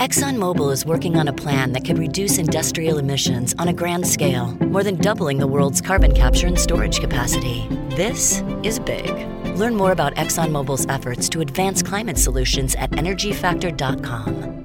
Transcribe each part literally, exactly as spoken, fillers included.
ExxonMobil is working on a plan that could reduce industrial emissions on a grand scale, more than doubling the world's carbon capture and storage capacity. This is big. Learn more about ExxonMobil's efforts to advance climate solutions at energy factor dot com.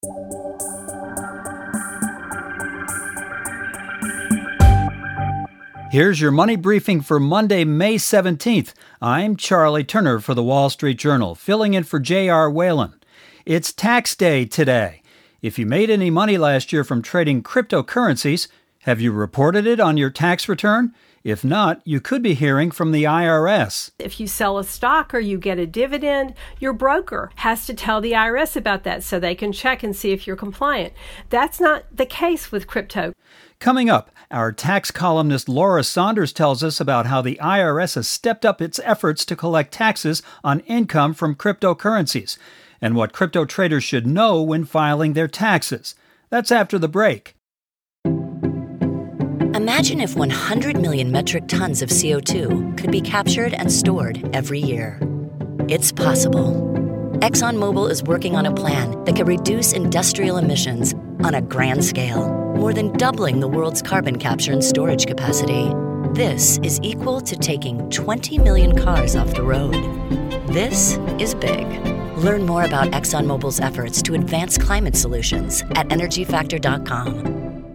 Here's your money briefing for Monday, May seventeenth. I'm Charlie Turner for the Wall Street Journal, filling in for J R. Whalen. It's tax day today. If you made any money last year from trading cryptocurrencies, have you reported it on your tax return? If not, you could be hearing from the I R S. If you sell a stock or you get a dividend, your broker has to tell the I R S about that so they can check and see if you're compliant. That's not the case with crypto. Coming up, our tax columnist Laura Saunders tells us about how the I R S has stepped up its efforts to collect taxes on income from cryptocurrencies, and what crypto traders should know when filing their taxes. That's after the break. Imagine if one hundred million metric tons of C O two could be captured and stored every year. It's possible. ExxonMobil is working on a plan that could reduce industrial emissions on a grand scale, more than doubling the world's carbon capture and storage capacity. This is equal to taking twenty million cars off the road. This is big. Learn more about ExxonMobil's efforts to advance climate solutions at energy factor dot com.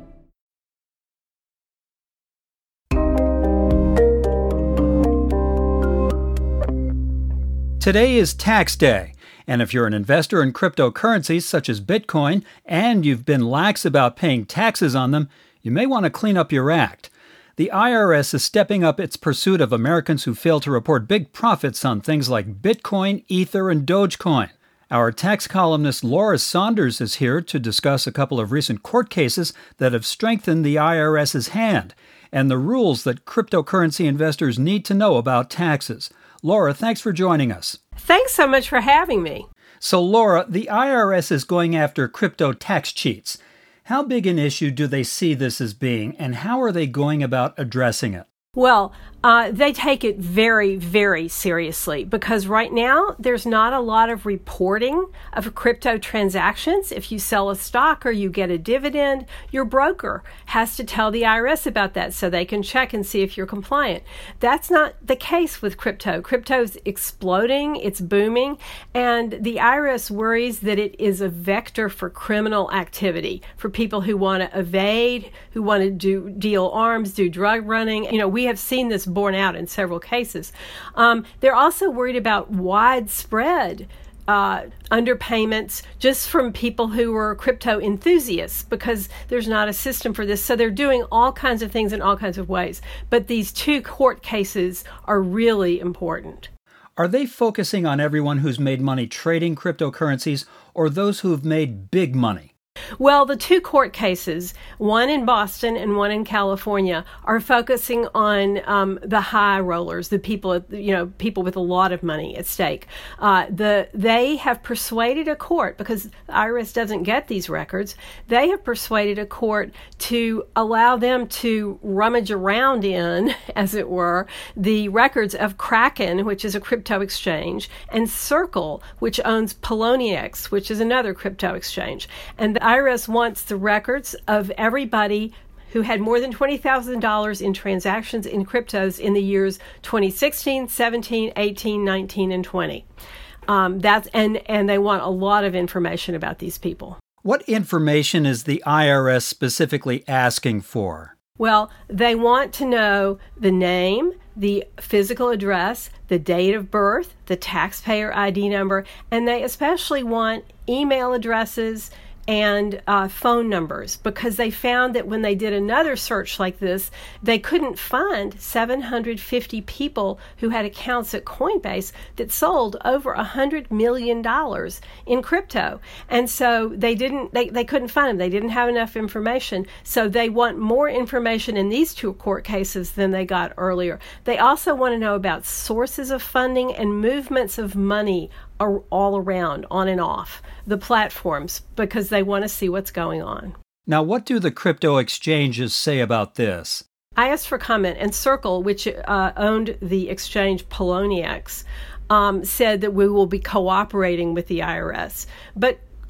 Today is tax day, and if you're an investor in cryptocurrencies such as Bitcoin and you've been lax about paying taxes on them, you may want to clean up your act. The I R S is stepping up its pursuit of Americans who fail to report big profits on things like Bitcoin, Ether, and Dogecoin. Our tax columnist Laura Saunders is here to discuss a couple of recent court cases that have strengthened the IRS's hand and the rules that cryptocurrency investors need to know about taxes. Laura, thanks for joining us. Thanks so much for having me. So, Laura, the I R S is going after crypto tax cheats. How big an issue do they see this as being, and how are they going about addressing it? Well, uh, they take it very, very seriously because right now there's not a lot of reporting of crypto transactions. If you sell a stock or you get a dividend, your broker has to tell the I R S about that so they can check and see if you're compliant. That's not the case with crypto. Crypto's exploding, it's booming, and the I R S worries that it is a vector for criminal activity, for people who want to evade, who want to do deal arms, do drug running. You know, we have seen this borne out in several cases. Um, they're also worried about widespread uh, underpayments just from people who are crypto enthusiasts because there's not a system for this. So they're doing all kinds of things in all kinds of ways. But these two court cases are really important. Are they focusing on everyone who's made money trading cryptocurrencies or those who've made big money? Well, the two court cases, one in Boston and one in California, are focusing on um, the high rollers, the people, you know, people with a lot of money at stake. Uh, the they have persuaded a court, because the I R S doesn't get these records, they have persuaded a court to allow them to rummage around in, as it were, the records of Kraken, which is a crypto exchange, and Circle, which owns Poloniex, which is another crypto exchange. And the I R S wants the records of everybody who had more than twenty thousand dollars in transactions in cryptos in the years twenty sixteen, seventeen, eighteen, nineteen, and twenty. Um, that's and, and they want a lot of information about these people. What information is the I R S specifically asking for? Well, they want to know the name, the physical address, the date of birth, the taxpayer I D number, and they especially want email addresses and uh, phone numbers, because they found that when they did another search like this, they couldn't find seven hundred fifty people who had accounts at Coinbase that sold over one hundred million dollars in crypto. And so they didn't, they, they couldn't find them. They didn't have enough information. So they want more information in these two court cases than they got earlier. They also want to know about sources of funding and movements of money all around, on and off the platforms, because they want to see what's going on. Now, what do the crypto exchanges say about this? I asked for comment, and Circle, which uh, owned the exchange Poloniex, um, said that we will be cooperating with the I R S. But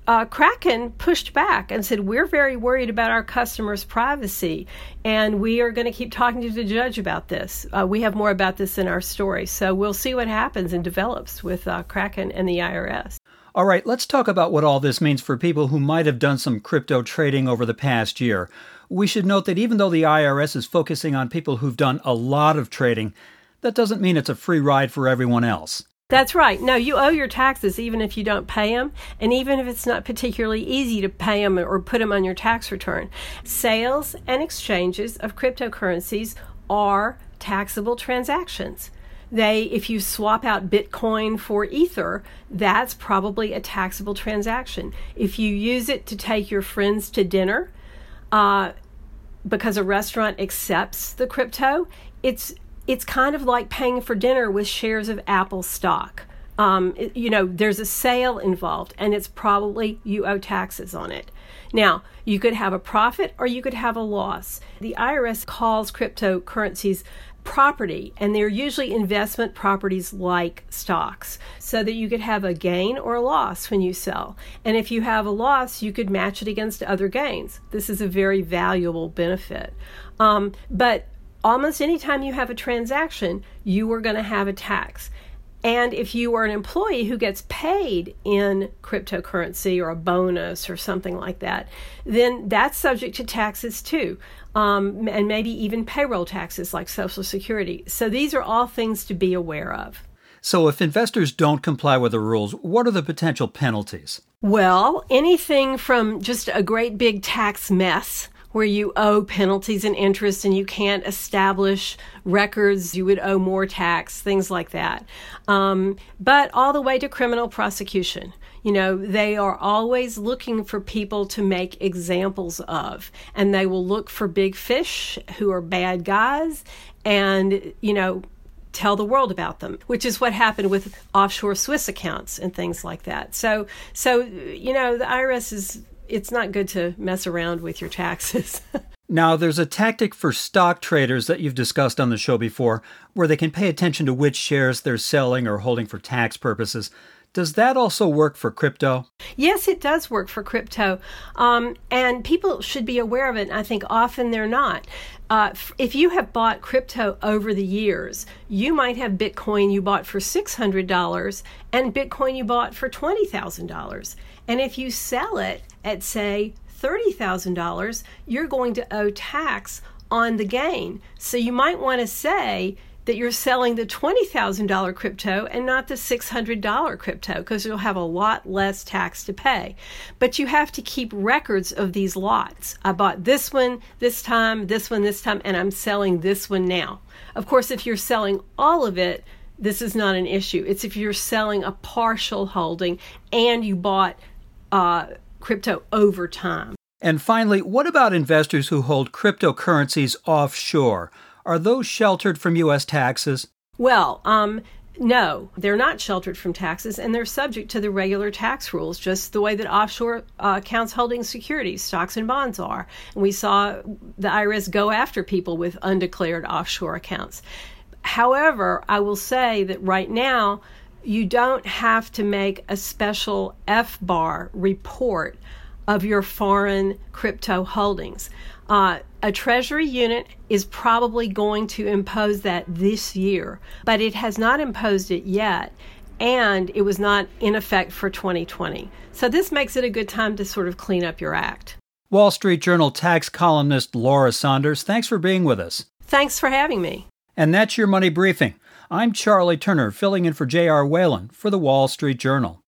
uh, Kraken pushed back and said, we're very worried about our customers' privacy, and we are going to keep talking to the judge about this. Uh, we have more about this in our story. So we'll see what happens and develops with uh, Kraken and the I R S. All right, let's talk about what all this means for people who might have done some crypto trading over the past year. We should note that even though the I R S is focusing on people who've done a lot of trading, that doesn't mean it's a free ride for everyone else. That's right. No, you owe your taxes even if you don't pay them, and even if it's not particularly easy to pay them or put them on your tax return. Sales and exchanges of cryptocurrencies are taxable transactions. They, if you swap out Bitcoin for Ether, that's probably a taxable transaction. If you use it to take your friends to dinner, uh, because a restaurant accepts the crypto, it's it's kind of like paying for dinner with shares of Apple stock. Um, it, you know, there's a sale involved, and it's probably you owe taxes on it. Now, you could have a profit or you could have a loss. The I R S calls cryptocurrencies property, and they're usually investment properties like stocks, so that you could have a gain or a loss when you sell. And if you have a loss, you could match it against other gains. This is a very valuable benefit. Um, but almost any time you have a transaction, you are going to have a tax. And if you are an employee who gets paid in cryptocurrency or a bonus or something like that, then that's subject to taxes too, um, and maybe even payroll taxes like Social Security. So these are all things to be aware of. So if investors don't comply with the rules, what are the potential penalties? Well, anything from just a great big tax mess, where you owe penalties and interest and you can't establish records, you would owe more tax, things like that. Um, but all the way to criminal prosecution. You know, they are always looking for people to make examples of, and they will look for big fish who are bad guys and, you know, tell the world about them, which is what happened with offshore Swiss accounts and things like that. So, so you know, the I R S is, it's not good to mess around with your taxes. Now, there's a tactic for stock traders that you've discussed on the show before, where they can pay attention to which shares they're selling or holding for tax purposes. Does that also work for crypto? Yes, it does work for crypto. Um, and people should be aware of it. And I think often they're not. Uh, if you have bought crypto over the years, you might have Bitcoin you bought for six hundred dollars and Bitcoin you bought for twenty thousand dollars. And if you sell it at, say, thirty thousand dollars, you're going to owe tax on the gain. So you might want to say that you're selling the twenty thousand dollars crypto and not the six hundred dollars crypto, because you'll have a lot less tax to pay. But you have to keep records of these lots. I bought this one this time, this one this time, and I'm selling this one now. Of course, if you're selling all of it, this is not an issue. It's if you're selling a partial holding and you bought uh, crypto over time. And finally, what about investors who hold cryptocurrencies offshore? Are those sheltered from U S taxes? Well, um, no, they're not sheltered from taxes, and they're subject to the regular tax rules, just the way that offshore uh, accounts holding securities, stocks and bonds are. And we saw the I R S go after people with undeclared offshore accounts. However, I will say that right now, you don't have to make a special F B A R report of your foreign crypto holdings. Uh, a Treasury unit is probably going to impose that this year, but it has not imposed it yet, and it was not in effect for twenty twenty. So this makes it a good time to sort of clean up your act. Wall Street Journal tax columnist Laura Saunders, thanks for being with us. Thanks for having me. And that's your Money Briefing. I'm Charlie Turner, filling in for J R. Whalen for the Wall Street Journal.